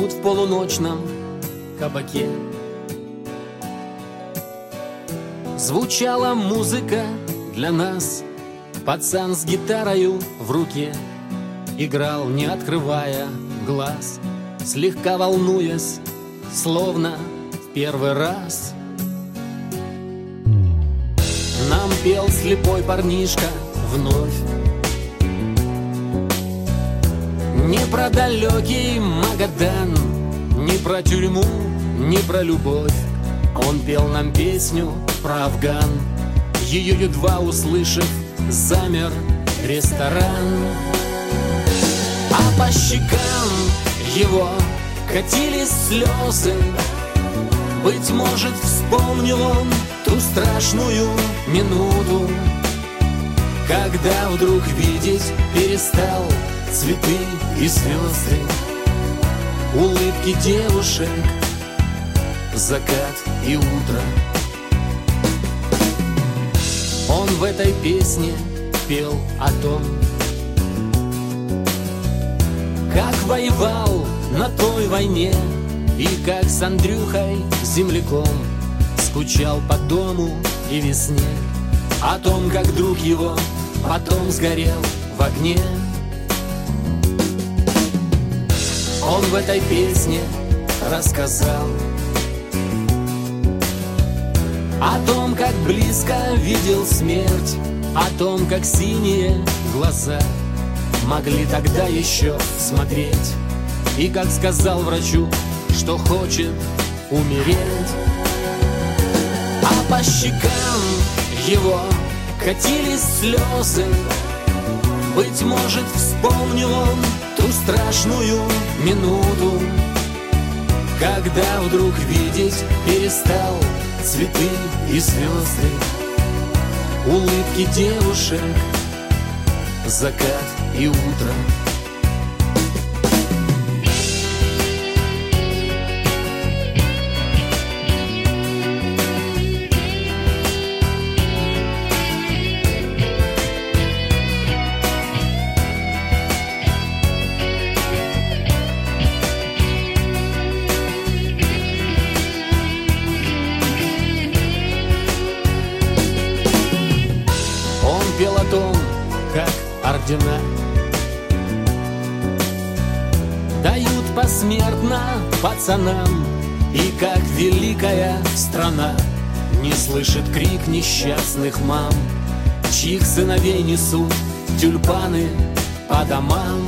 тут в полуночном кабаке. Звучала музыка для нас, пацан с гитарою в руке играл, не открывая глаз, слегка волнуясь, словно в первый раз. Нам пел слепой парнишка вновь не про далекий Магадан, не про тюрьму, не про любовь. Он пел нам песню про Афган. Ее едва услышав, замер ресторан. А по щекам его катились слезы. Быть может, вспомнил он ту страшную минуту, когда вдруг видеть перестал цветы и слезы, улыбки девушек, закат и утро. Он в этой песне пел о том, как воевал на той войне и как с Андрюхой, земляком, скучал по дому и весне, о том, как друг его потом сгорел в огне. Он в этой песне рассказал о том, как близко видел смерть, о том, как синие глаза могли тогда еще смотреть, и как сказал врачу, что хочет умереть. А по щекам его катились слезы. Быть может, вспомнил он ту страшную минуту, когда вдруг видеть перестал цветы и слезы, улыбки девушек, закат и утро. Пел о том, как ордена дают посмертно пацанам, и как великая страна не слышит крик несчастных мам, чьих сыновей несут тюльпаны по домам.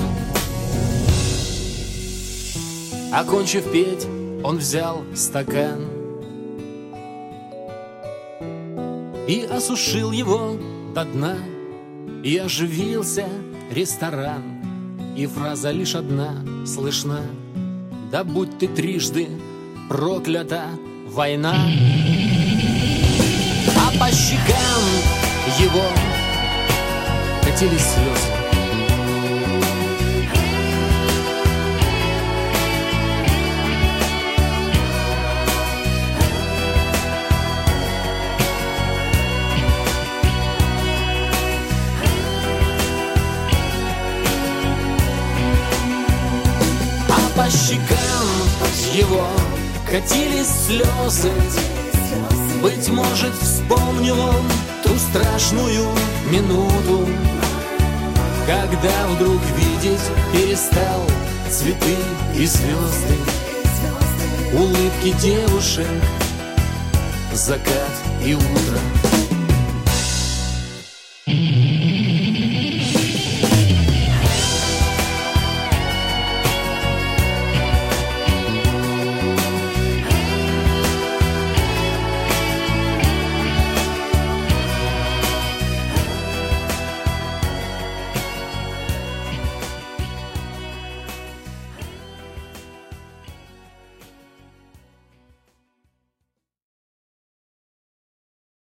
Окончив петь, он взял стакан и осушил его до дна, и оживился ресторан, и фраза лишь одна слышна: да будь ты трижды проклята война. А по щекам его катились слезы. По щекам его катились слезы. Быть может, вспомнил он ту страшную минуту, когда вдруг видеть перестал цветы и слезы, улыбки девушек, закат и утро.